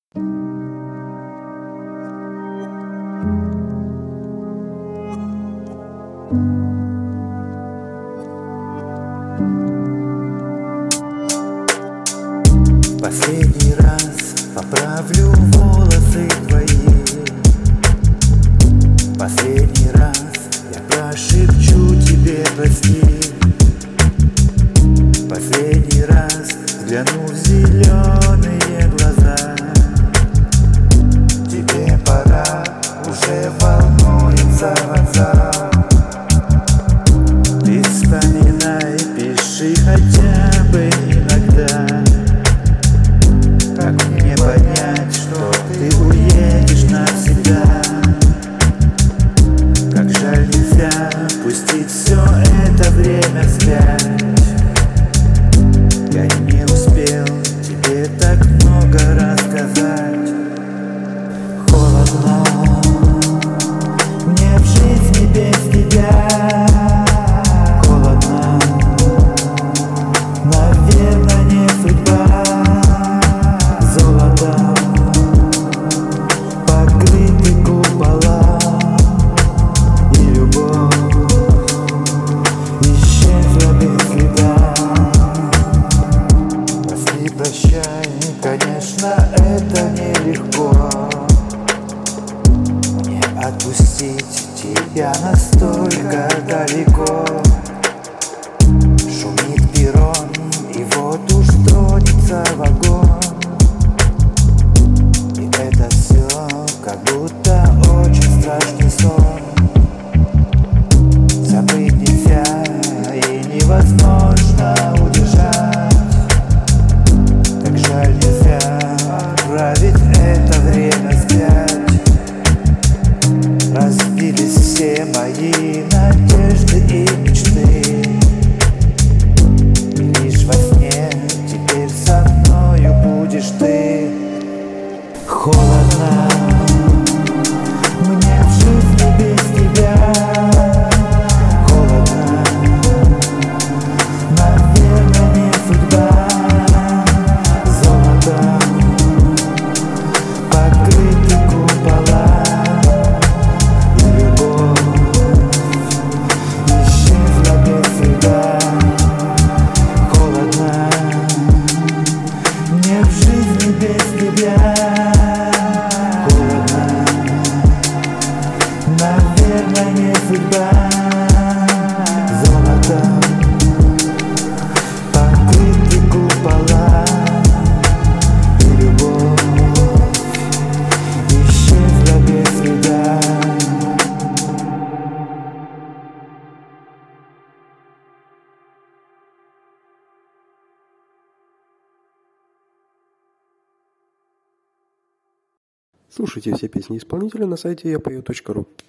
Последний раз поправлю волосы твои. Последний раз я прошепчу тебе прости. Последний раз взгляну в зеленые глаза. Тебе пора, уже волнуется вокзал. Ты вспоминай, пиши хотя бы иногда. Как мне понять, что ты уедешь навсегда? Как жаль, нельзя пустить все это время вспять. Я не успел тебе так много рассказать. Холодно мне в жизни без тебя. Холодно, наверное, не судьба. Золото, покрыты купола, и любовь исчезла без следа. Прости, прощай, конечно, это нелегко. Мне отпустить тебя настолько далеко. Шумит перрон, и вот уж тронется вагон. И это все как будто очень страшный сон. Забыть нельзя и невозможно удержать. Как жаль, нельзя отправить это время вспять. Разбились все мои надежды и мечты. И лишь во сне теперь со мною будешь ты. Холодно мне в жизни без тебя. Холодно, наверное, не судьба. Золото, покрыты купола, и любовь исчезла без следа. Холодно мне в жизни без тебя. Холодно, наверное, не судьба. Золото, покрыты купола, и любовь исчезла без следа. Слушайте все песни исполнителя на сайте yapою.ru.